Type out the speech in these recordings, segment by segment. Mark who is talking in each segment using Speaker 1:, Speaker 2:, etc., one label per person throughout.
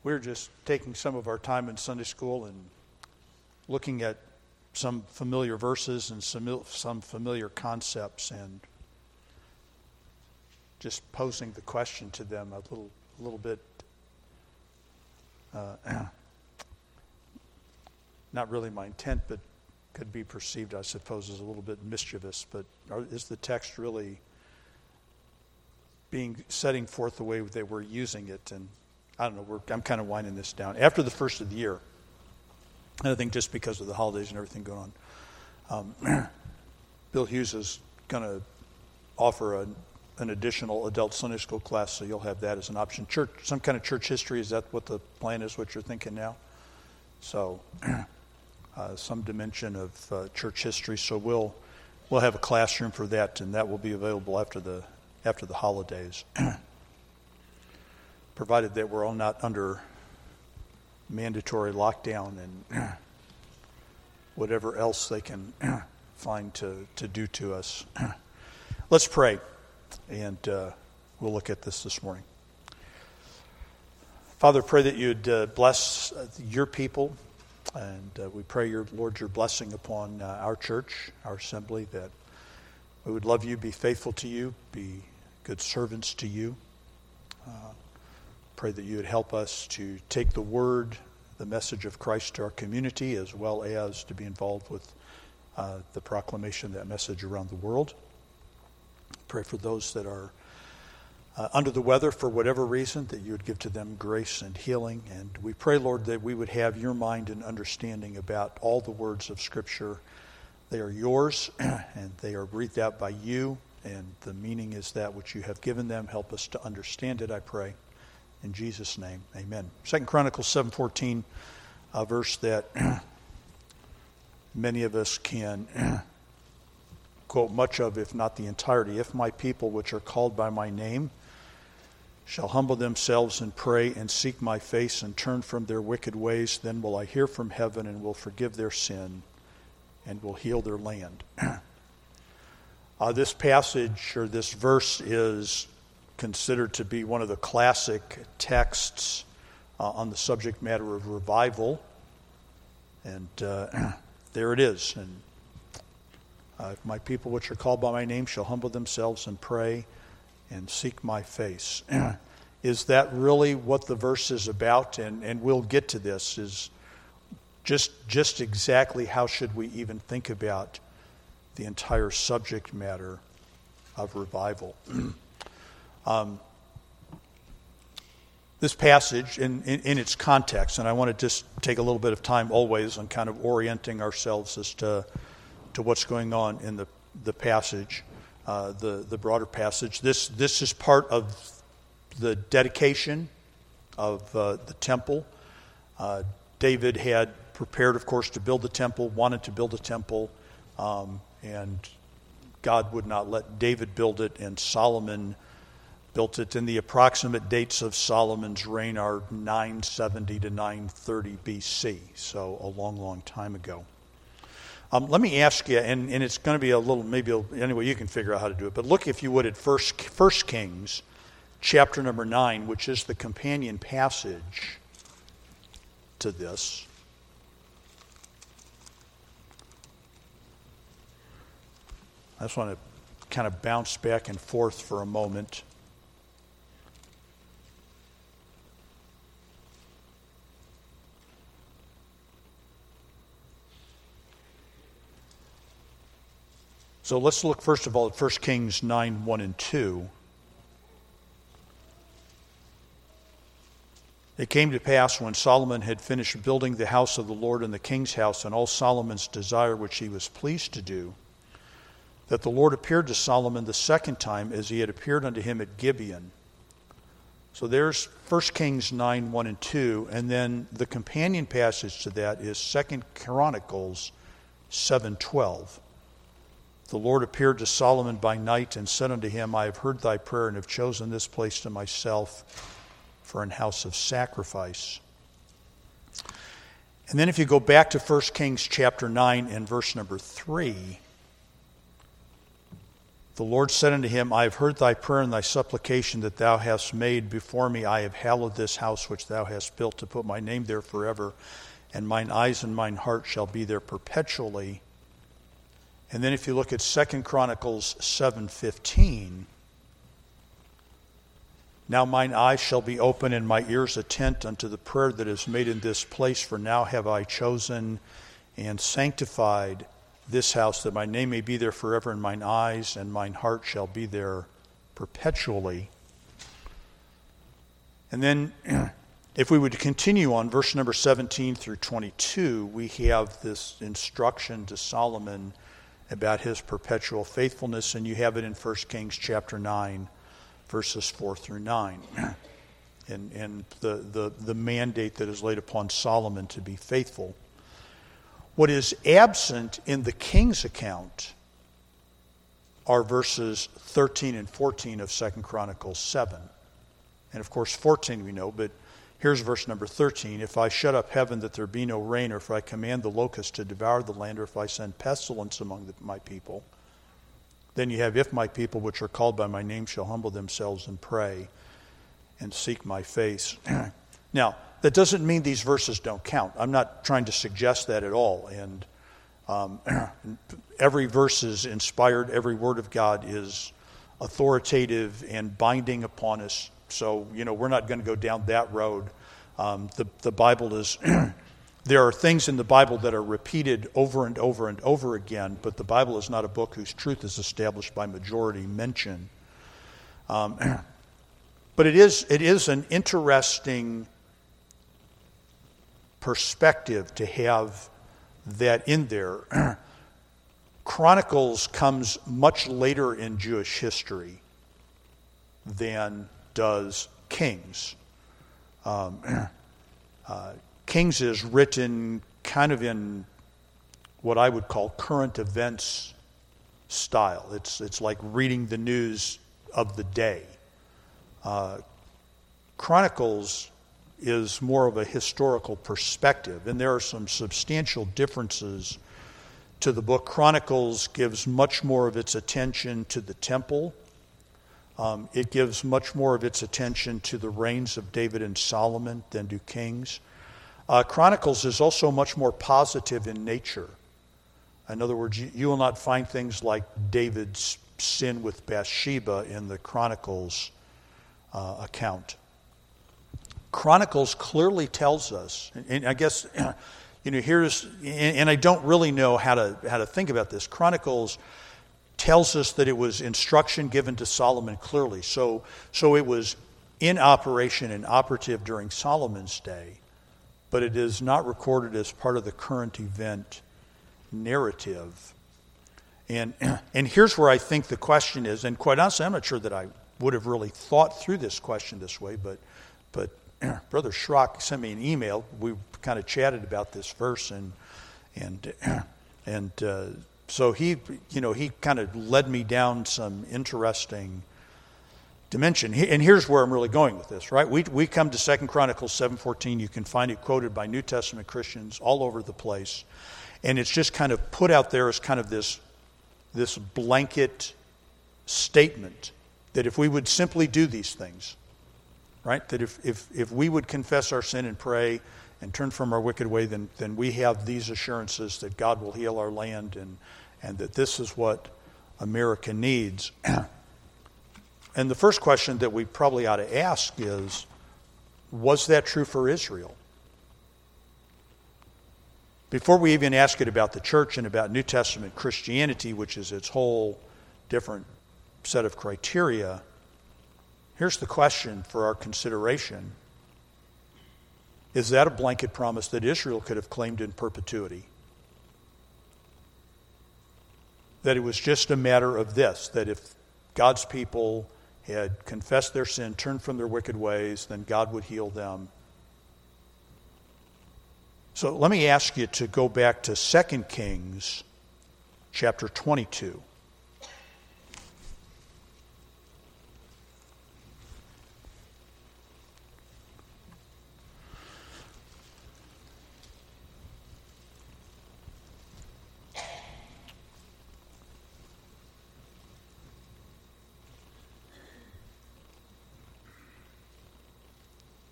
Speaker 1: we're just taking some of our time in Sunday school and looking at some familiar verses and some familiar concepts and just posing the question to them a little bit, not really my intent, but could be perceived, I suppose, as a little bit mischievous. But is the text really setting forth the way that we're using it? And I don't know, I'm kind of winding this down. After the first of the year, and I think just because of the holidays and everything going on, Bill Hughes is going to offer an additional adult Sunday school class, so you'll have that as an option. Church, some kind of church history, is that what the plan is, what you're thinking now? So some dimension of church history. So we'll have a classroom for that, and that will be available after the holidays, provided that we're all not under mandatory lockdown and whatever else they can find to do to us. Let's pray, and we'll look at this morning. Father, pray that you'd bless your people, and we pray, Lord, your blessing upon our church, our assembly, that we would love you, be faithful to you, be good servants to you. Pray that you would help us to take the word, the message of Christ to our community, as well as to be involved with the proclamation of that message around the world. Pray for those that are under the weather for whatever reason, that you would give to them grace and healing. And we pray, Lord, that we would have your mind and understanding about all the words of Scripture. They are yours, and they are breathed out by you, and the meaning is that which you have given them. Help us to understand it, I pray. In Jesus' name, amen. 2 Chronicles 7:14, a verse that many of us can quote much of, if not the entirety. If my people, which are called by my name, shall humble themselves and pray and seek my face and turn from their wicked ways, then will I hear from heaven and will forgive their sin and will heal their land. This passage, or this verse, is considered to be one of the classic texts on the subject matter of revival. And there it is. And if my people which are called by my name shall humble themselves and pray and seek my face. Is that really what the verse is about? And we'll get to this. Is just exactly how should we even think about the entire subject matter of revival? This passage in its context, and I want to just take a little bit of time always on kind of orienting ourselves as to what's going on in the passage, the broader passage. This is part of the dedication of the temple. David had prepared, of course, to build the temple, wanted to build a temple, and God would not let David build it, and Solomon built it. And the approximate dates of Solomon's reign are 970 to 930 BC, so a long, long time ago. Let me ask you, and it's going to be a little, anyway, you can figure out how to do it, but look, if you would, at 1 Kings, chapter number 9, which is the companion passage to this. I just want to kind of bounce back and forth for a moment. So let's look first of all at 1 Kings 9, 1 and 2. It came to pass when Solomon had finished building the house of the Lord and the king's house and all Solomon's desire which he was pleased to do, that the Lord appeared to Solomon the second time as he had appeared unto him at Gibeon. So there's 1 Kings 9, 1 and 2, and then the companion passage to that is 2 Chronicles 7, 12. The Lord appeared to Solomon by night and said unto him, I have heard thy prayer and have chosen this place to myself for an house of sacrifice. And then if you go back to 1 Kings chapter 9 and verse number 3, The Lord said unto him, I have heard thy prayer and thy supplication that thou hast made before me. I have hallowed this house which thou hast built to put my name there forever, and mine eyes and mine heart shall be there perpetually. And then if you look at 2 Chronicles 7:15, now mine eyes shall be open and my ears attent unto the prayer that is made in this place, for now have I chosen and sanctified this house, that my name may be there forever, and mine eyes and mine heart shall be there perpetually. And then if we would continue on verse number 17 through 22, we have this instruction to Solomon about his perpetual faithfulness, and you have it in 1 Kings chapter 9, verses 4 through 9, and the mandate that is laid upon Solomon to be faithful. What is absent in the king's account are verses 13 and 14 of 2 Chronicles 7. And of course 14 we know, but here's verse number 13. If I shut up heaven that there be no rain, or if I command the locust to devour the land, or if I send pestilence among my people, then you have, if my people which are called by my name shall humble themselves and pray and seek my face. Now, that doesn't mean these verses don't count. I'm not trying to suggest that at all. And every verse is inspired. Every word of God is authoritative and binding upon us. So, we're not going to go down that road. The Bible is... There are things in the Bible that are repeated over and over and over again, but the Bible is not a book whose truth is established by majority mention. But it is an interesting perspective to have that in there. Chronicles comes much later in Jewish history than does Kings. Kings is written kind of in what I would call current events style. It's like reading the news of the day. Chronicles is more of a historical perspective, and there are some substantial differences to the book. Chronicles gives much more of its attention to the temple. It gives much more of its attention to the reigns of David and Solomon than do Kings. Chronicles is also much more positive in nature. In other words, you will not find things like David's sin with Bathsheba in the Chronicles account. Chronicles clearly tells us, and I guess, here's, and I don't really know how to think about this. Chronicles tells us that it was instruction given to Solomon clearly. So it was in operation and operative during Solomon's day, but it is not recorded as part of the current event narrative. And here's where I think the question is, and quite honestly, I'm not sure that I would have really thought through this question this way, but Brother Schrock sent me an email. We kind of chatted about this verse, and so he kind of led me down some interesting dimension. And here's where I'm really going with this, right? We come to 2 Chronicles 7:14. You can find it quoted by New Testament Christians all over the place. And it's just kind of put out there as kind of this blanket statement that if we would simply do these things, right? That if we would confess our sin and pray and turn from our wicked way, then we have these assurances that God will heal our land and that this is what America needs. And the first question that we probably ought to ask is, was that true for Israel? Before we even ask it about the church and about New Testament Christianity, which is its whole different set of criteria, here's the question for our consideration. Is that a blanket promise that Israel could have claimed in perpetuity? That it was just a matter of this, that if God's people had confessed their sin, turned from their wicked ways, then God would heal them. So let me ask you to go back to 2 Kings chapter 22.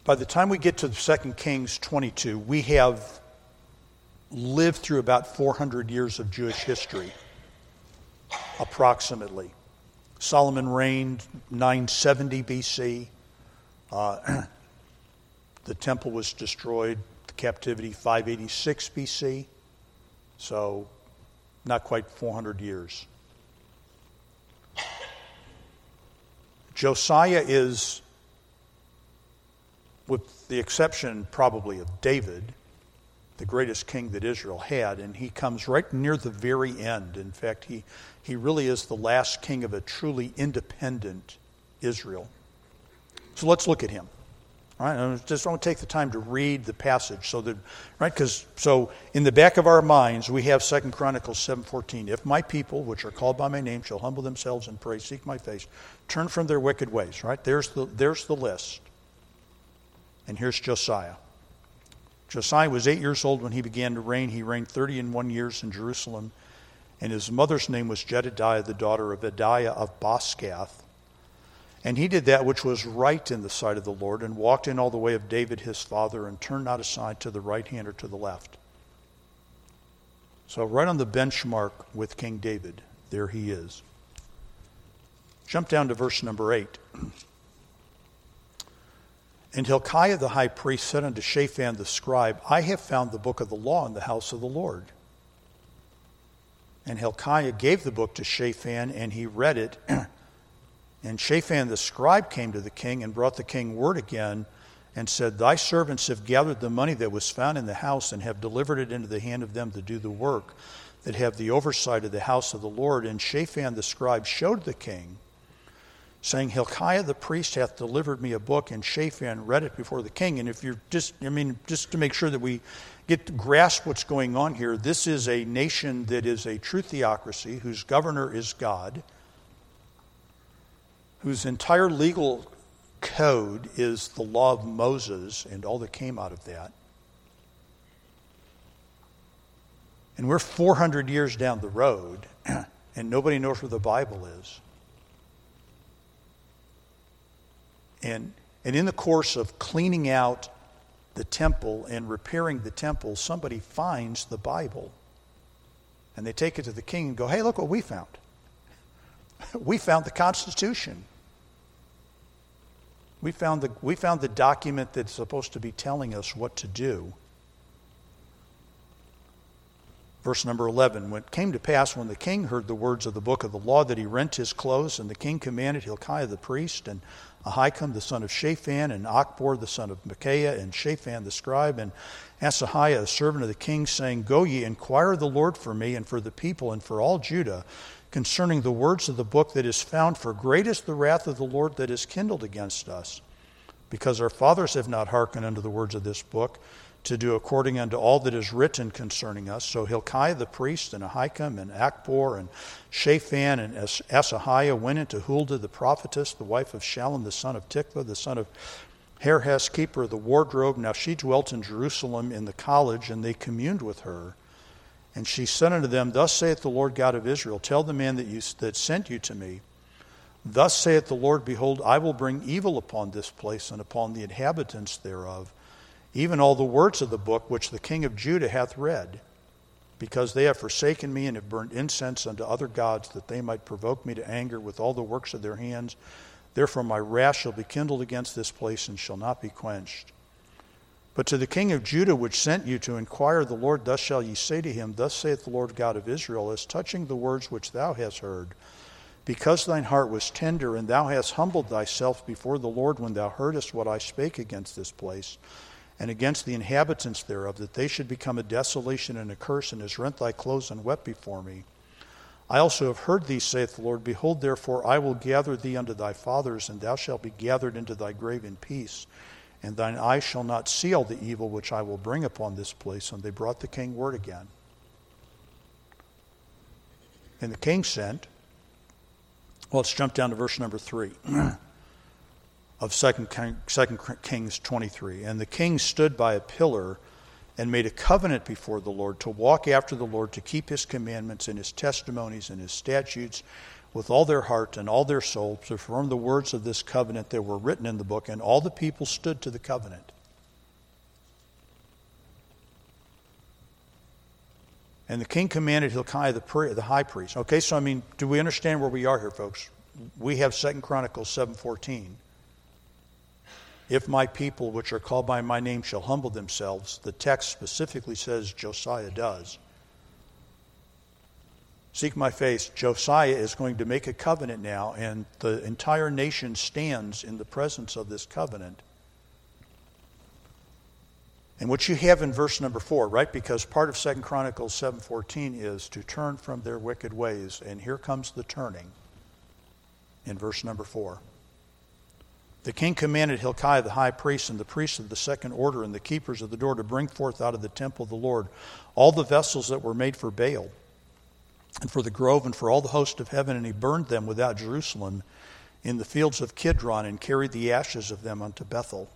Speaker 1: by the time we get to 2 Kings 22, we have lived through about 400 years of Jewish history, approximately. Solomon reigned 970 BC. The temple was destroyed, the captivity 586 BC. So not quite 400 years. Josiah is, with the exception probably of David, the greatest king that Israel had, and he comes right near the very end. In fact, he really is the last king of a truly independent Israel. So let's look at him. All right, I just want to take the time to read the passage so that, right, because so in the back of our minds we have 2 Chronicles 7:14. If my people, which are called by my name, shall humble themselves and pray, seek my face, turn from their wicked ways. Right, there's the list. And here's Josiah. Josiah was 8 years old when he began to reign. He reigned 31 years in Jerusalem, and his mother's name was Jedidiah, the daughter of Adiah of Boscath. And he did that which was right in the sight of the Lord, and walked in all the way of David his father, and turned not aside to the right hand or to the left. So right on the benchmark with King David, there he is. Jump down to verse number 8. And Hilkiah the high priest said unto Shaphan the scribe, I have found the book of the law in the house of the Lord. And Hilkiah gave the book to Shaphan, and he read it. And Shaphan the scribe came to the king and brought the king word again and said, Thy servants have gathered the money that was found in the house and have delivered it into the hand of them to do the work, that have the oversight of the house of the Lord. And Shaphan the scribe showed the king, saying, Hilkiah the priest hath delivered me a book. And Shaphan read it before the king. And if you're just to make sure that we get to grasp what's going on here, this is a nation that is a true theocracy, whose governor is God, whose entire legal code is the law of Moses and all that came out of that. And we're 400 years down the road, and nobody knows where the Bible is. And in the course of cleaning out the temple and repairing the temple, somebody finds the Bible. And they take it to the king and go, hey, look what we found. We found the Constitution. We found the document that's supposed to be telling us what to do. Verse number 11, when it came to pass, when the king heard the words of the book of the law, that he rent his clothes, and the king commanded Hilkiah the priest, and Ahikam the son of Shaphan, and Achbor the son of Micaiah, and Shaphan the scribe, and Asahiah, a servant of the king, saying, Go ye, inquire of the Lord for me, and for the people, and for all Judah, concerning the words of the book that is found, for great is the wrath of the Lord that is kindled against us, because our fathers have not hearkened unto the words of this book, to do according unto all that is written concerning us. So Hilkiah the priest, and Ahikam, and Achbor, and Shaphan, and Asahiah went into Huldah the prophetess, the wife of Shallum the son of Tikvah, the son of Harhas, keeper of the wardrobe. Now she dwelt in Jerusalem in the college, and they communed with her. And she said unto them, Thus saith the Lord God of Israel, Tell the man that sent you to me, Thus saith the Lord, Behold, I will bring evil upon this place and upon the inhabitants thereof, even all the words of the book which the king of Judah hath read, because they have forsaken me and have burnt incense unto other gods, that they might provoke me to anger with all the works of their hands. Therefore my wrath shall be kindled against this place and shall not be quenched. But to the king of Judah, which sent you to inquire of the Lord, thus shall ye say to him, Thus saith the Lord God of Israel, as touching the words which thou hast heard, because thine heart was tender, and thou hast humbled thyself before the Lord when thou heardest what I spake against this place, and against the inhabitants thereof, that they should become a desolation and a curse, and hast rent thy clothes and wept before me. I also have heard thee, saith the Lord. Behold, therefore, I will gather thee unto thy fathers, and thou shalt be gathered into thy grave in peace. And thine eyes shall not see all the evil which I will bring upon this place. And they brought the king word again. And the king sent, well, let's jump down to verse number 3 of 2 Kings 23. And the king stood by a pillar and made a covenant before the Lord to walk after the Lord, to keep his commandments and his testimonies and his statutes, with all their heart and all their soul to perform the words of this covenant that were written in the book. And all the people stood to the covenant. And the king commanded Hilkiah the high priest. Okay, so do we understand where we are here, folks? We have 2 Chronicles 7:14. If my people, which are called by my name, shall humble themselves, the text specifically says Josiah does. Seek my face. Josiah is going to make a covenant now, and the entire nation stands in the presence of this covenant. And what you have in verse number 4, right? Because part of 2 Chronicles 7:14 is to turn from their wicked ways. And here comes the turning in verse number 4. The king commanded Hilkiah the high priest and the priests of the second order and the keepers of the door to bring forth out of the temple of the Lord all the vessels that were made for Baal and for the grove and for all the host of heaven. And he burned them without Jerusalem in the fields of Kidron and carried the ashes of them unto Bethel.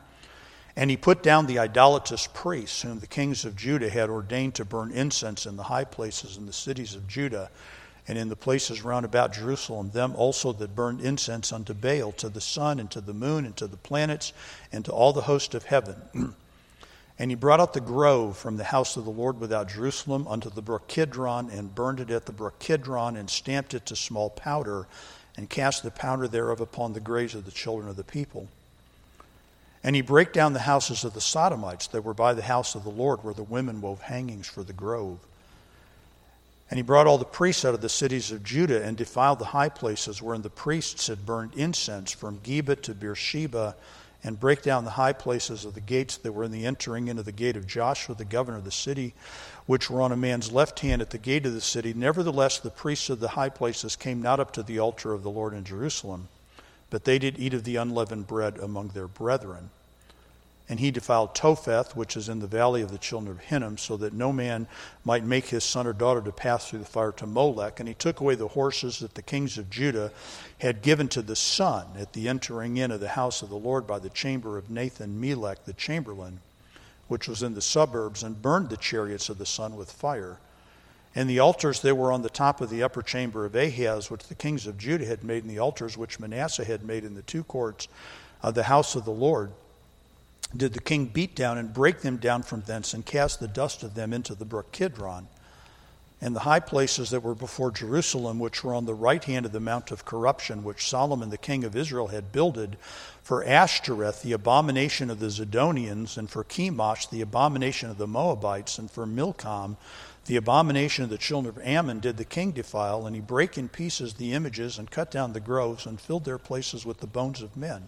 Speaker 1: And he put down the idolatrous priests whom the kings of Judah had ordained to burn incense in the high places in the cities of Judah and in the places round about Jerusalem, them also that burned incense unto Baal, to the sun and to the moon and to the planets and to all the host of heaven. And he brought out the grove from the house of the Lord without Jerusalem unto the brook Kidron, and burned it at the brook Kidron, and stamped it to small powder, and cast the powder thereof upon the graves of the children of the people. And he brake down the houses of the Sodomites that were by the house of the Lord, where the women wove hangings for the grove. And he brought all the priests out of the cities of Judah, and defiled the high places wherein the priests had burned incense, from Geba to Beersheba, and brake down the high places of the gates that were in the entering into the gate of Joshua, the governor of the city, which were on a man's left hand at the gate of the city. Nevertheless, the priests of the high places came not up to the altar of the Lord in Jerusalem, but they did eat of the unleavened bread among their brethren. And he defiled Topheth, which is in the valley of the children of Hinnom, so that no man might make his son or daughter to pass through the fire to Molech. And he took away the horses that the kings of Judah had given to the sun at the entering in of the house of the Lord by the chamber of Nathan Melech the chamberlain, which was in the suburbs, and burned the chariots of the sun with fire. And the altars that were on the top of the upper chamber of Ahaz, which the kings of Judah had made, and the altars which Manasseh had made in the two courts of the house of the Lord, did the king beat down and break them down from thence, and cast the dust of them into the brook Kidron. And the high places that were before Jerusalem, which were on the right hand of the mount of corruption, which Solomon the king of Israel had builded, for Ashtoreth, the abomination of the Zidonians, and for Chemosh, the abomination of the Moabites, and for Milcom, the abomination of the children of Ammon, did the king defile. And he brake in pieces the images, and cut down the groves, and filled their places with the bones of men.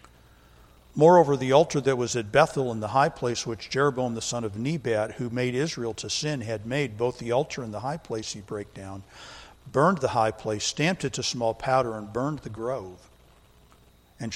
Speaker 1: Moreover, the altar that was at Bethel in the high place, which Jeroboam the son of Nebat, who made Israel to sin, had made, both the altar and the high place he brake down, burned the high place, stamped it to small powder, and burned the grove. And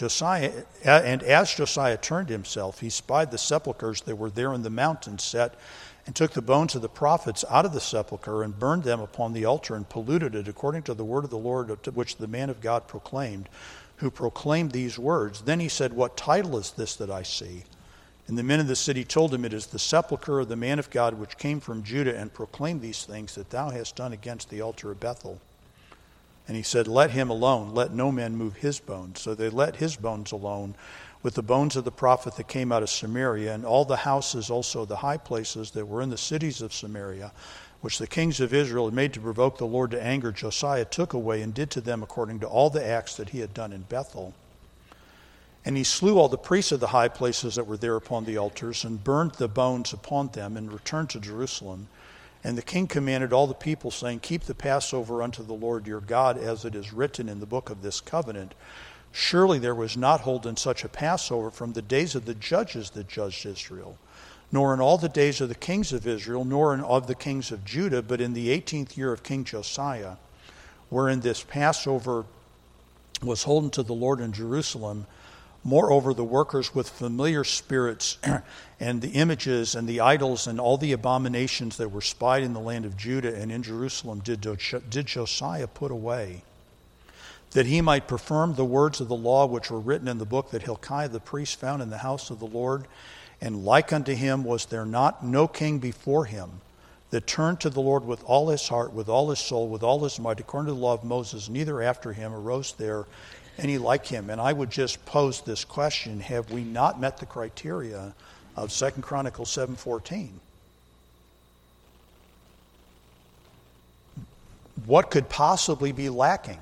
Speaker 1: as Josiah turned himself, he spied the sepulchres that were there in the mountain set, and took the bones of the prophets out of the sepulchre, and burned them upon the altar, and polluted it, according to the word of the Lord, which the man of God proclaimed, who proclaimed these words. Then he said, What title is this that I see? And the men of the city told him, It is the sepulchre of the man of God, which came from Judah, and proclaimed these things that thou hast done against the altar of Bethel. And he said, Let him alone, let no man move his bones. So they let his bones alone, with the bones of the prophet that came out of Samaria, and all the houses also, the high places that were in the cities of Samaria, which the kings of Israel had made to provoke the Lord to anger, Josiah took away, and did to them according to all the acts that he had done in Bethel. And he slew all the priests of the high places that were there upon the altars, and burned the bones upon them, and returned to Jerusalem. And the king commanded all the people, saying, Keep the Passover unto the Lord your God, as it is written in the book of this covenant. Surely there was not holden such a Passover from the days of the judges that judged Israel, nor in all the days of the kings of Israel, nor in of the kings of Judah, but in the 18th year of King Josiah, wherein this Passover was holden to the Lord in Jerusalem. Moreover, the workers with familiar spirits and the images and the idols and all the abominations that were spied in the land of Judah and in Jerusalem did Josiah put away, that he might perform the words of the law which were written in the book that Hilkiah the priest found in the house of the Lord. And like unto him was there no king before him, that turned to the Lord with all his heart, with all his soul, with all his might, according to the law of Moses, neither after him arose there any like him. And I would just pose this question: have we not met the criteria of 2 Chronicles 7:14? What could possibly be lacking?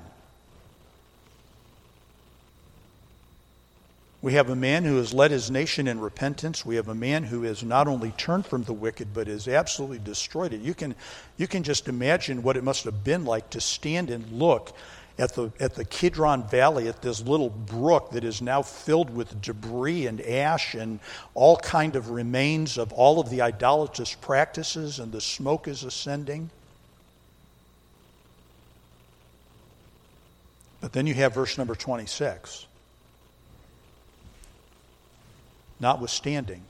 Speaker 1: We have a man who has led his nation in repentance. We have a man who has not only turned from the wicked, but has absolutely destroyed it. You can just imagine what it must have been like to stand and look at the Kidron Valley, at this little brook that is now filled with debris and ash and all kind of remains of all of the idolatrous practices, and the smoke is ascending. But then you have verse number 26. Notwithstanding,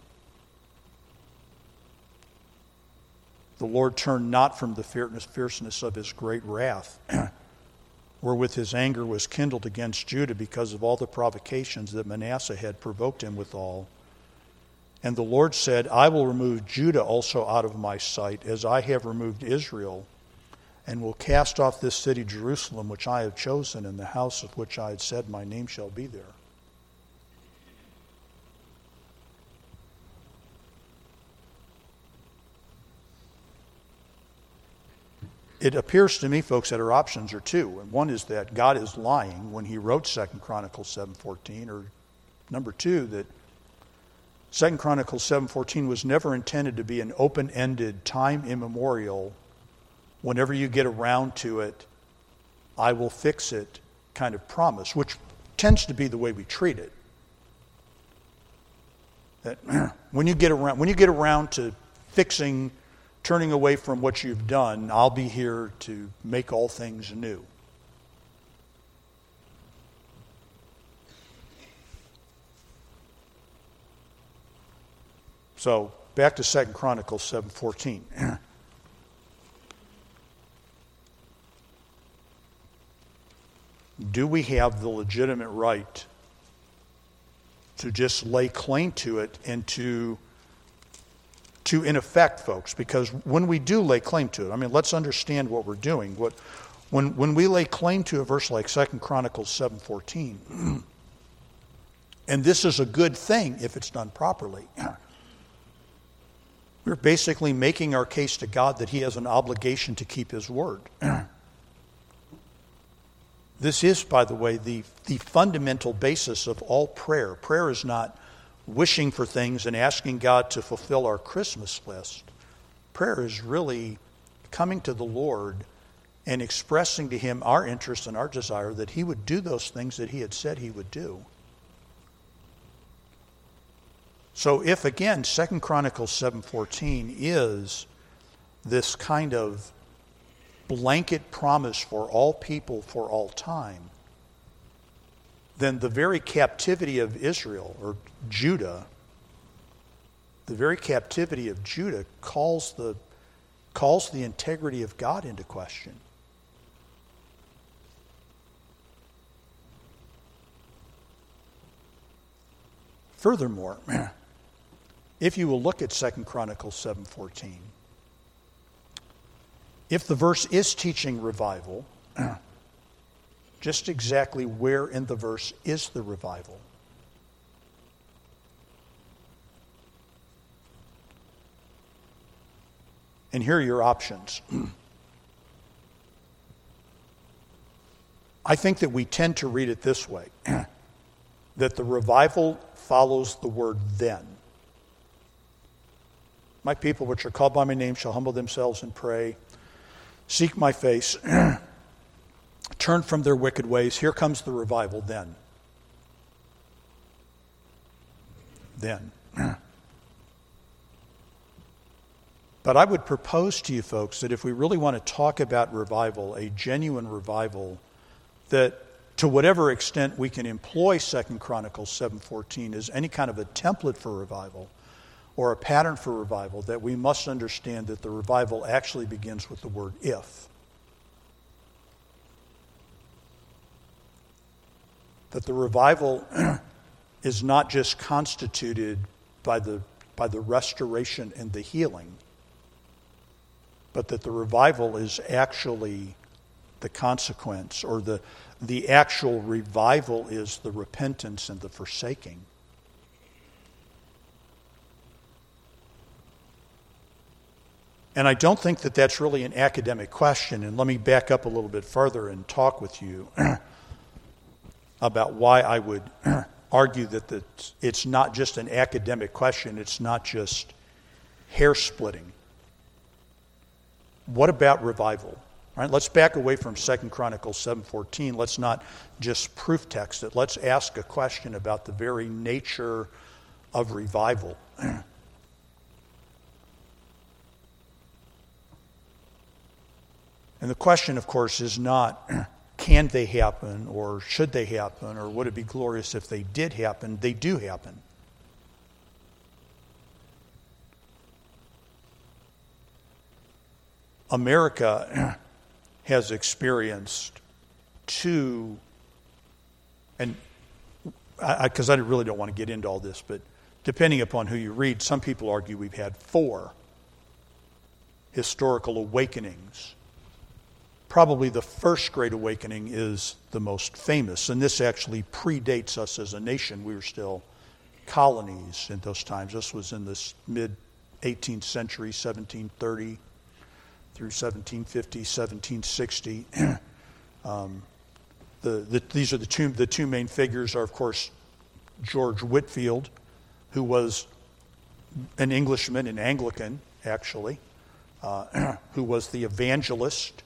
Speaker 1: the Lord turned not from the fierceness of his great wrath, wherewith his anger was kindled against Judah, because of all the provocations that Manasseh had provoked him withal. And the Lord said, I will remove Judah also out of my sight, as I have removed Israel, and will cast off this city Jerusalem, which I have chosen, and the house of which I had said, my name shall be there. It appears to me, folks, that our options are two. And one is that God is lying when he wrote 2 Chronicles 7:14, or number two, that 2 Chronicles 7:14 was never intended to be an open-ended, time immemorial, whenever you get around to it, I will fix it kind of promise, which tends to be the way we treat it. That when you get around to fixing, turning away from what you've done, I'll be here to make all things new. So, back to 2 Chronicles 7:14. Do we have the legitimate right to just lay claim to it and to in effect, folks, because when we do lay claim to it, I mean, let's understand what we're doing. When we lay claim to a verse like 2 Chronicles 7:14, and this is a good thing if it's done properly, we're basically making our case to God that he has an obligation to keep his word. This is, by the way, the fundamental basis of all prayer. Prayer is not wishing for things and asking God to fulfill our Christmas list. Prayer is really coming to the Lord and expressing to him our interest and our desire that he would do those things that he had said he would do. So if, again, 2 Chronicles 7:14 is this kind of blanket promise for all people for all time, then the very captivity of Israel, or Judah, the very captivity of Judah calls the integrity of God into question. Furthermore, if you will look at 2 Chronicles 7:14, if the verse is teaching revival, just exactly where in the verse is the revival? And here are your options. I think that we tend to read it this way, that the revival follows the word then. My people which are called by my name shall humble themselves and pray, seek my face, turn from their wicked ways. Here comes the revival then. Then. But I would propose to you folks that if we really want to talk about revival, a genuine revival, that to whatever extent we can employ 2 Chronicles 7:14 as any kind of a template for revival or a pattern for revival, that we must understand that the revival actually begins with the word if. That the revival is not just constituted by the restoration and the healing, but that the revival is actually the consequence, or the actual revival is the repentance and the forsaking. And I don't think that that's really an academic question. And let me back up a little bit further and talk with you about why I would argue that it's not just an academic question. It's not just hair splitting. What about revival? All right, let's back away from 2 Chronicles 7:14. Let's not just proof text it. Let's ask a question about the very nature of revival. And the question, of course, is not can they happen or should they happen or would it be glorious if they did happen? They do happen. America has experienced two, and because I really don't want to get into all this, but depending upon who you read, some people argue we've had 4 historical awakenings. Probably the first Great Awakening is the most famous, and this actually predates us as a nation. We were still colonies in those times. This was in this mid-18th century, 1730 through 1750, 1760. These are the two main figures are, of course, George Whitefield, who was an Englishman, an Anglican, actually, who was the evangelist,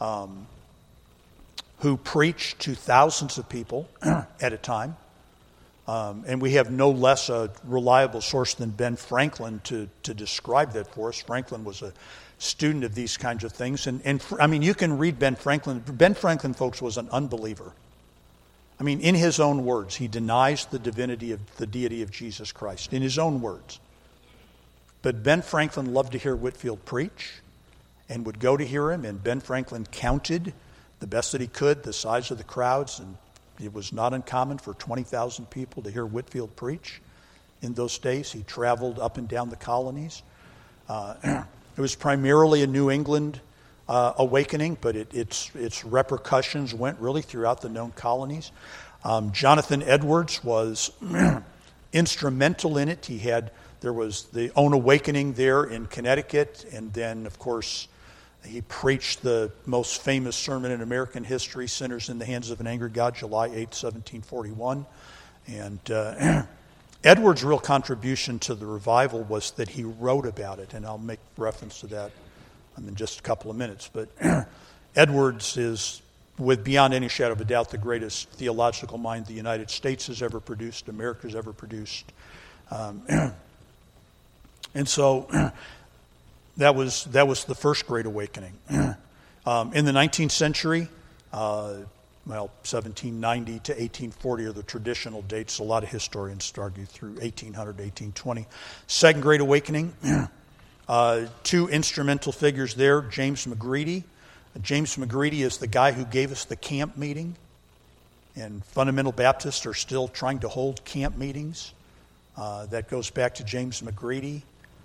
Speaker 1: who preached to thousands of people at a time. And we have no less a reliable source than Ben Franklin to describe that for us. Franklin was a student of these kinds of things. And I mean, you can read Ben Franklin. Ben Franklin, folks, was an unbeliever. I mean, in his own words, he denies the deity of Jesus Christ, in his own words. But Ben Franklin loved to hear Whitefield preach and would go to hear him, and Ben Franklin counted the best that he could the size of the crowds, and it was not uncommon for 20,000 people to hear Whitefield preach in those days. He traveled up and down the colonies. It was primarily a New England awakening, but its repercussions went really throughout the known colonies. Jonathan Edwards was instrumental in it. There was the own awakening there in Connecticut, and then, of course, he preached the most famous sermon in American history, Sinners in the Hands of an Angry God, July 8, 1741. And Edwards' real contribution to the revival was that he wrote about it, and I'll make reference to that in just a couple of minutes. But Edwards is, with beyond any shadow of a doubt, the greatest theological mind the United States has ever produced, America's ever produced. And so that was the first Great Awakening. In the 19th century, 1790 to 1840 are the traditional dates. A lot of historians argue through 1800 to 1820. Second Great Awakening, 2 instrumental figures there. James McGready. James McGready is the guy who gave us the camp meeting. And fundamental Baptists are still trying to hold camp meetings. That goes back to James McGready.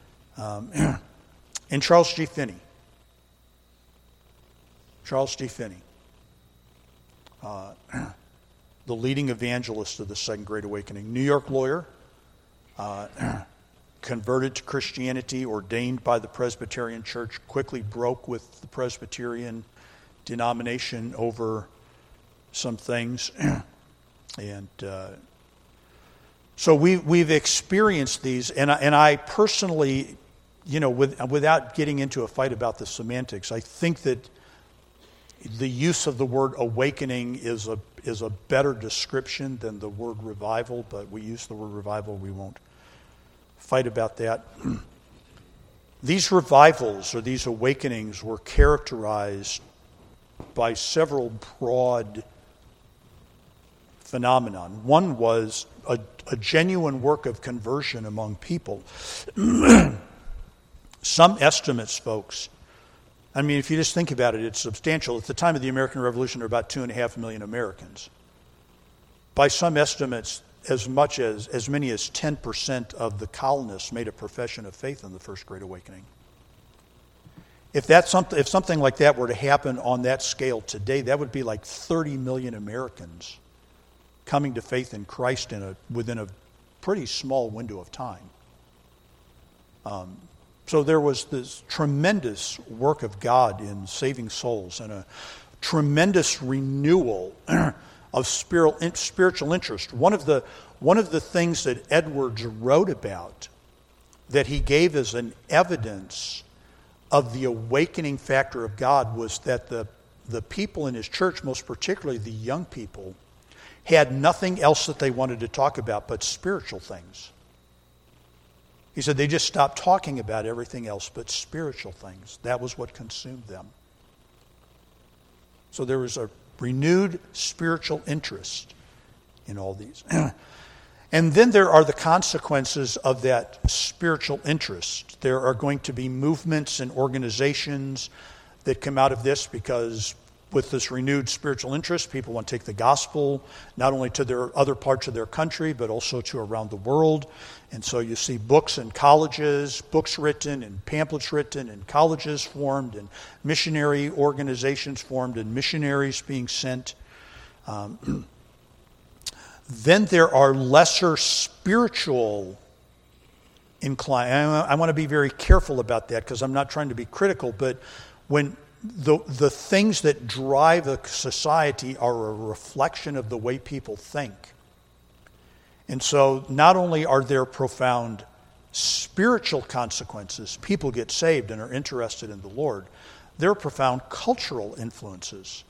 Speaker 1: And Charles G. Finney. Charles G. Finney. The leading evangelist of the Second Great Awakening. New York lawyer. Converted to Christianity, ordained by the Presbyterian Church, quickly broke with the Presbyterian denomination over some things. And so we've experienced these, and I personally, without getting into a fight about the semantics, I think that the use of the word awakening is a better description than the word revival, but we use the word revival, we won't fight about that. These revivals or these awakenings were characterized by several broad phenomenon. One was a genuine work of conversion among people. Some estimates, folks, I mean, if you just think about it, it's substantial. At the time of the American Revolution, there were about 2.5 million Americans. By some estimates, as many as 10% of the colonists made a profession of faith in the First Great Awakening. If something like that were to happen on that scale today, that would be like 30 million Americans coming to faith in Christ within a pretty small window of time. So there was this tremendous work of God in saving souls and a tremendous renewal of spiritual interest. One of the things that Edwards wrote about that he gave as an evidence of the awakening factor of God was that the people in his church, most particularly the young people, had nothing else that they wanted to talk about but spiritual things. He said they just stopped talking about everything else but spiritual things. That was what consumed them. So there was a renewed spiritual interest in all these. And then there are the consequences of that spiritual interest. There are going to be movements and organizations that come out of this because with this renewed spiritual interest, people want to take the gospel not only to their other parts of their country, but also to around the world. And so you see books in colleges, books written and pamphlets written, and colleges formed, and missionary organizations formed, and missionaries being sent. Then there are lesser spiritual incline. I want to be very careful about that because I'm not trying to be critical, but when the things that drive a society are a reflection of the way people think. And so not only are there profound spiritual consequences, people get saved and are interested in the Lord, there are profound cultural influences.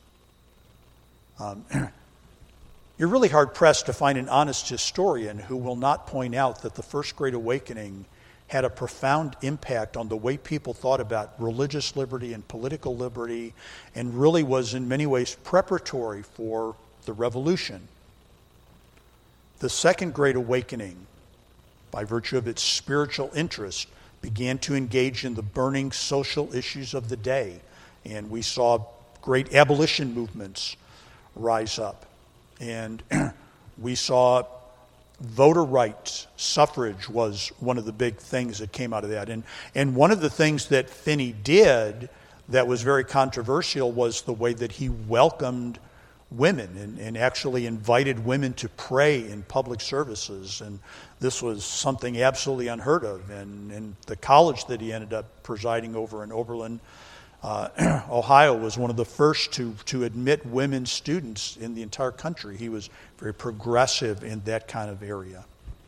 Speaker 1: You're really hard-pressed to find an honest historian who will not point out that the First Great Awakening had a profound impact on the way people thought about religious liberty and political liberty, and really was in many ways preparatory for the Revolution. The Second Great Awakening, by virtue of its spiritual interest, began to engage in the burning social issues of the day, and we saw great abolition movements rise up. And we saw voter rights, suffrage was one of the big things that came out of that. And one of the things that Finney did that was very controversial was the way that he welcomed women and actually invited women to pray in public services. And this was something absolutely unheard of. And the college that he ended up presiding over in Oberlin, Ohio, was one of the first to admit women students in the entire country. He was very progressive in that kind of area.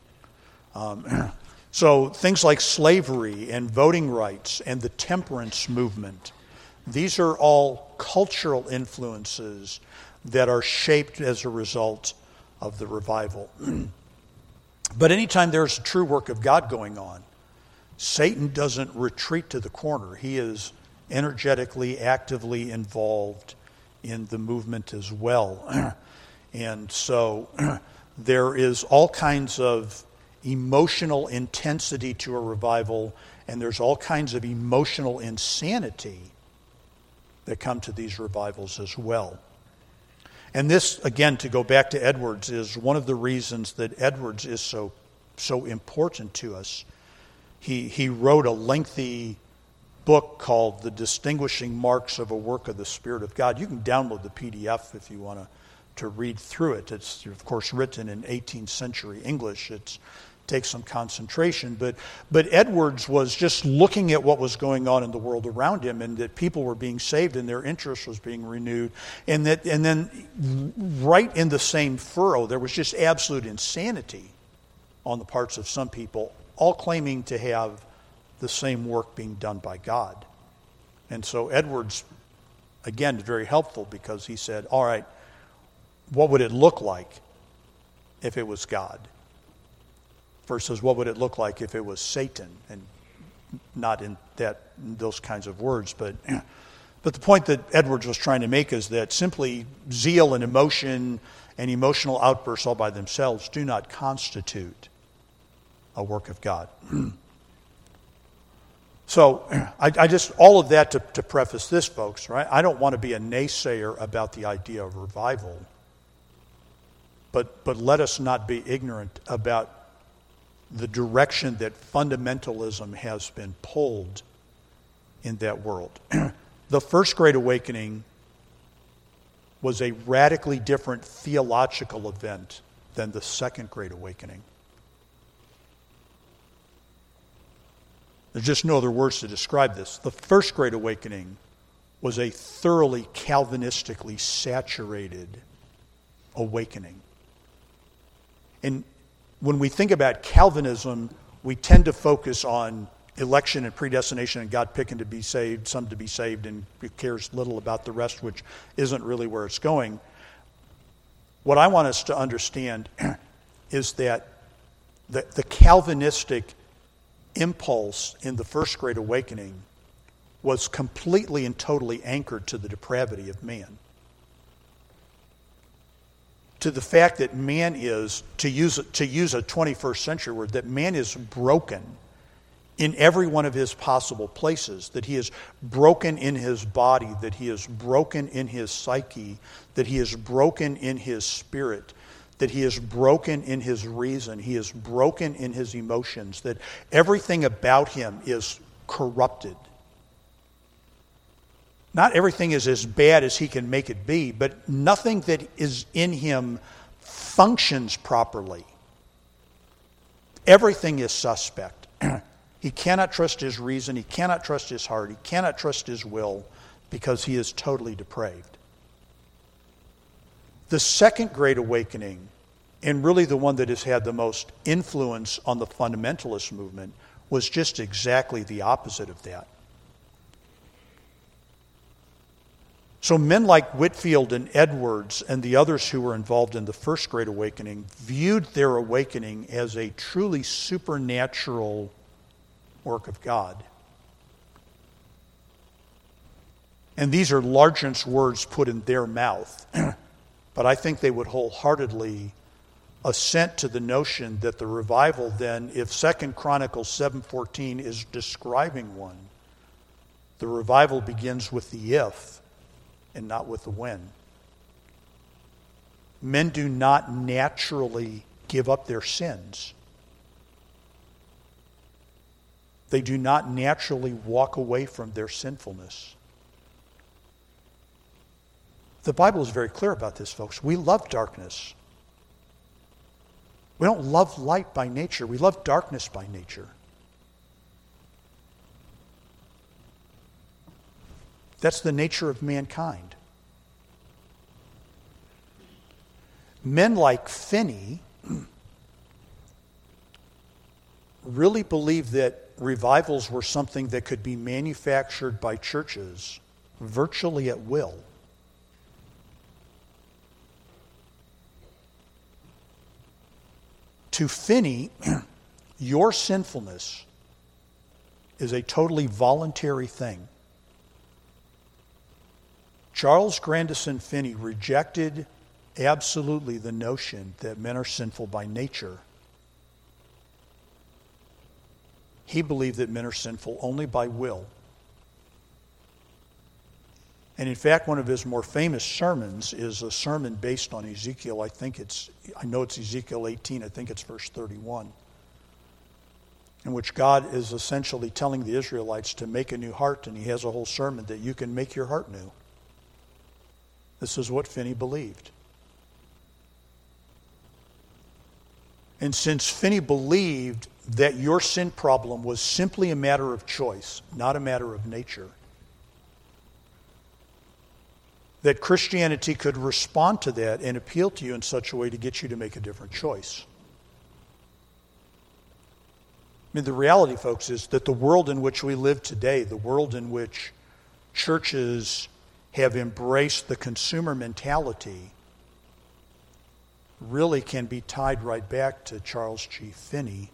Speaker 1: So things like slavery and voting rights and the temperance movement, these are all cultural influences that are shaped as a result of the revival. But anytime there's a true work of God going on, Satan doesn't retreat to the corner. He is energetically, actively involved in the movement as well. And so there is all kinds of emotional intensity to a revival, and there's all kinds of emotional insanity that come to these revivals as well. And this, again, to go back to Edwards, is one of the reasons that Edwards is so important to us. He wrote a lengthy book called The Distinguishing Marks of a Work of the Spirit of God. You can download the PDF if you want to read through it. It's, of course, written in 18th century English. It takes some concentration. But Edwards was just looking at what was going on in the world around him, and that people were being saved and their interest was being renewed. And then right in the same furrow, there was just absolute insanity on the parts of some people, all claiming to have the same work being done by God. And so Edwards, again, is very helpful because he said, all right, what would it look like if it was God? Versus what would it look like if it was Satan? And not in those kinds of words, but the point that Edwards was trying to make is that simply zeal and emotion and emotional outbursts all by themselves do not constitute a work of God. So I just, all of that to preface this, folks, right? I don't want to be a naysayer about the idea of revival, but let us not be ignorant about the direction that fundamentalism has been pulled in that world. The First Great Awakening was a radically different theological event than the Second Great Awakening. There's just no other words to describe this. The First Great Awakening was a thoroughly Calvinistically saturated awakening. And when we think about Calvinism, we tend to focus on election and predestination and God picking to be saved, some to be saved, and cares little about the rest, which isn't really where it's going. What I want us to understand is that the Calvinistic impulse in the First Great Awakening was completely and totally anchored to the depravity of man. To the fact that man is, to use a 21st century word, that man is broken in every one of his possible places, that he is broken in his body, that he is broken in his psyche, that he is broken in his spirit, that he is broken in his reason, he is broken in his emotions, that everything about him is corrupted. Not everything is as bad as he can make it be, but nothing that is in him functions properly. Everything is suspect. He cannot trust his reason, he cannot trust his heart, he cannot trust his will, because he is totally depraved. The Second Great Awakening, and really the one that has had the most influence on the fundamentalist movement, was just exactly the opposite of that. So men like Whitefield and Edwards and the others who were involved in the First Great Awakening viewed their awakening as a truly supernatural work of God. And these are Largent's words put in their mouth. But I think they would wholeheartedly assent to the notion that the revival then, if 2 Chronicles 7:14 is describing one, the revival begins with the if and not with the when. Men do not naturally give up their sins. They do not naturally walk away from their sinfulness. The Bible is very clear about this, folks. We love darkness. We don't love light by nature. We love darkness by nature. That's the nature of mankind. Men like Finney really believed that revivals were something that could be manufactured by churches virtually at will. To Finney, your sinfulness is a totally voluntary thing. Charles Grandison Finney rejected absolutely the notion that men are sinful by nature. He believed that men are sinful only by will. And in fact, one of his more famous sermons is a sermon based on Ezekiel. I know it's Ezekiel 18, I think it's verse 31, in which God is essentially telling the Israelites to make a new heart, and he has a whole sermon that you can make your heart new. This is what Finney believed. And since Finney believed that your sin problem was simply a matter of choice, not a matter of nature, that Christianity could respond to that and appeal to you in such a way to get you to make a different choice. I mean, the reality, folks, is that the world in which we live today, the world in which churches have embraced the consumer mentality, really can be tied right back to Charles G. Finney.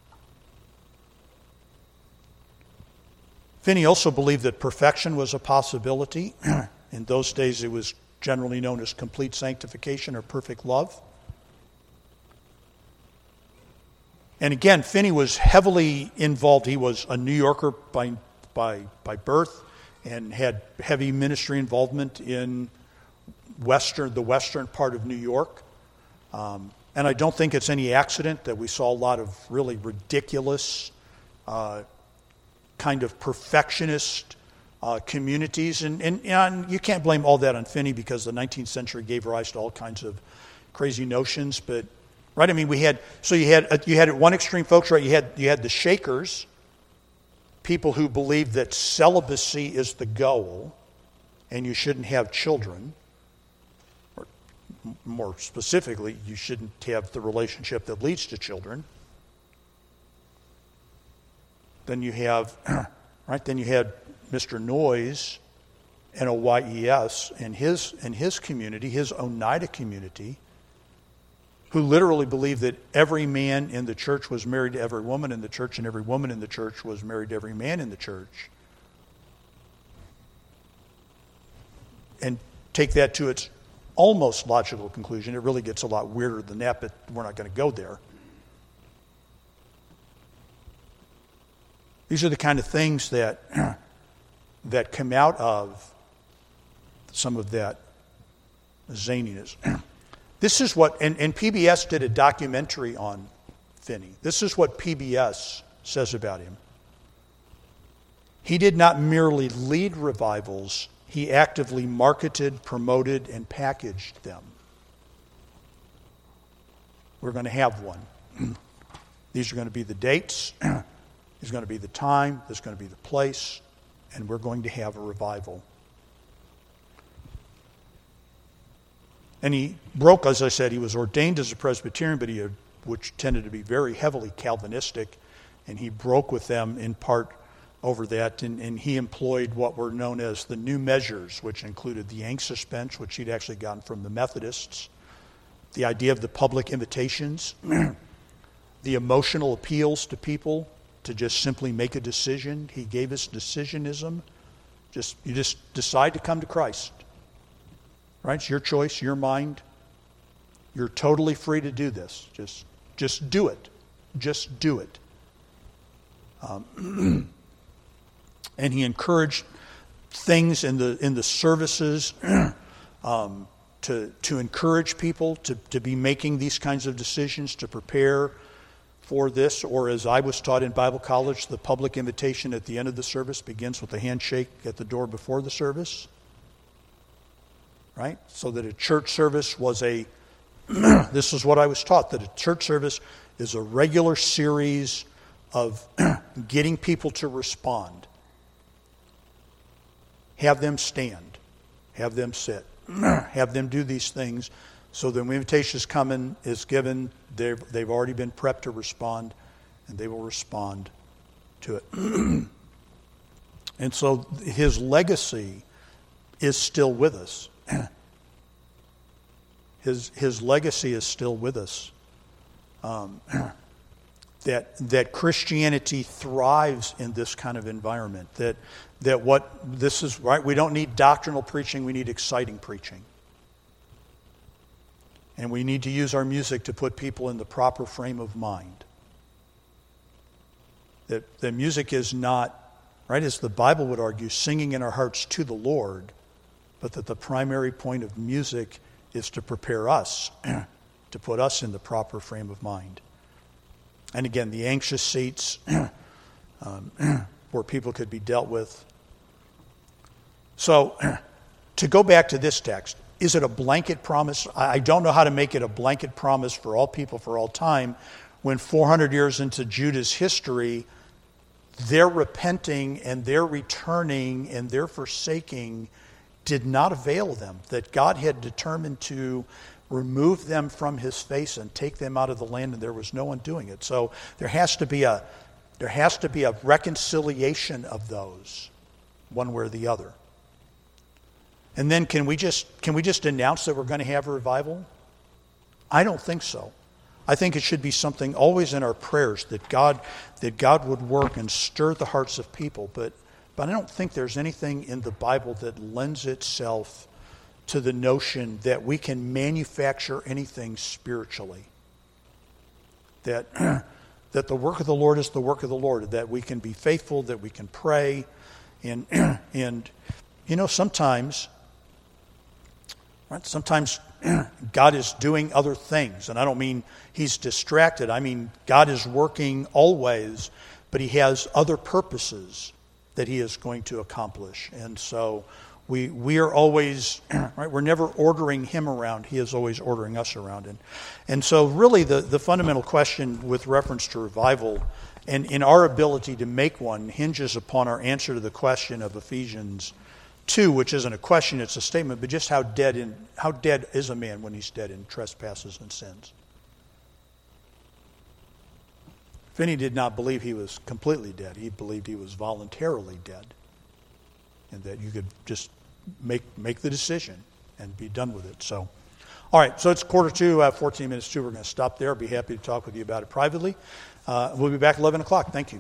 Speaker 1: Finney also believed that perfection was a possibility. In those days, it was generally known as complete sanctification or perfect love. And again, Finney was heavily involved. He was a New Yorker by birth and had heavy ministry involvement in the western part of New York. And I don't think it's any accident that we saw a lot of really ridiculous kind of perfectionist communities. And you can't blame all that on Finney, because the 19th century gave rise to all kinds of crazy notions. But, right, I mean, you had at one extreme, folks, right, you had the Shakers, people who believed that celibacy is the goal and you shouldn't have children. Or more specifically, you shouldn't have the relationship that leads to children. Then you have, right, then you had Mr. Noyes, Noyes, and his community, his Oneida community, who literally believed that every man in the church was married to every woman in the church, and every woman in the church was married to every man in the church. And take that to its almost logical conclusion. It really gets a lot weirder than that, but we're not going to go there. These are the kind of things that come out of some of that zaniness. This is what, and PBS did a documentary on Finney. This is what PBS says about him. He did not merely lead revivals, he actively marketed, promoted, and packaged them. We're going to have one. These are going to be the dates. There's going to be the time. There's going to be the place. And we're going to have a revival. And he broke, as I said, he was ordained as a Presbyterian, but which tended to be very heavily Calvinistic. And he broke with them in part over that. And he employed what were known as the new measures, which included the Yank suspense, which he'd actually gotten from the Methodists, the idea of the public invitations, the emotional appeals to people to just simply make a decision. He gave us decisionism. You just decide to come to Christ. Right? It's your choice, your mind. You're totally free to do this. Just do it. Just do it. And he encouraged things in the services to encourage people to be making these kinds of decisions, to prepare for this. Or as I was taught in Bible college, the public invitation at the end of the service begins with a handshake at the door before the service. Right? So that a church service was this is what I was taught, that a church service is a regular series of getting people to respond. Have them stand. Have them sit. Have them do these things so that when the invitation is given, they've already been prepped to respond, and they will respond to it. And so his legacy is still with us. His legacy is still with us. That Christianity thrives in this kind of environment. That what this is, right? We don't need doctrinal preaching, we need exciting preaching. And we need to use our music to put people in the proper frame of mind. That the music is not, right, as the Bible would argue, singing in our hearts to the Lord, but that the primary point of music is to prepare us, to put us in the proper frame of mind. And again, the anxious seats where people could be dealt with. So, to go back to this text, is it a blanket promise? I don't know how to make it a blanket promise for all people for all time when 400 years into Judah's history, their repenting and their returning and their forsaking did not avail them, that God had determined to remove them from his face and take them out of the land, and there was no one doing it. So there has to be a reconciliation of those, one way or the other. And then can we just announce that we're going to have a revival? I don't think so. I think it should be something always in our prayers that God would work and stir the hearts of people, but I don't think there's anything in the Bible that lends itself to the notion that we can manufacture anything spiritually. That the work of the Lord is the work of the Lord, that we can be faithful, that we can pray, and sometimes God is doing other things, and I don't mean he's distracted. I mean God is working always, but he has other purposes that he is going to accomplish. And so we are always, right, we're never ordering him around. He is always ordering us around. And so really the fundamental question with reference to revival and in our ability to make one hinges upon our answer to the question of Ephesians 2, which isn't a question, it's a statement, but just how dead is a man when he's dead in trespasses and sins. Finney did not believe he was completely dead. He believed he was voluntarily dead, and that you could just make the decision and be done with it. So, all right, so it's 1:45, 14 minutes to. We're going to stop there. I'll be happy to talk with you about it privately. We'll be back at 11 o'clock. Thank you.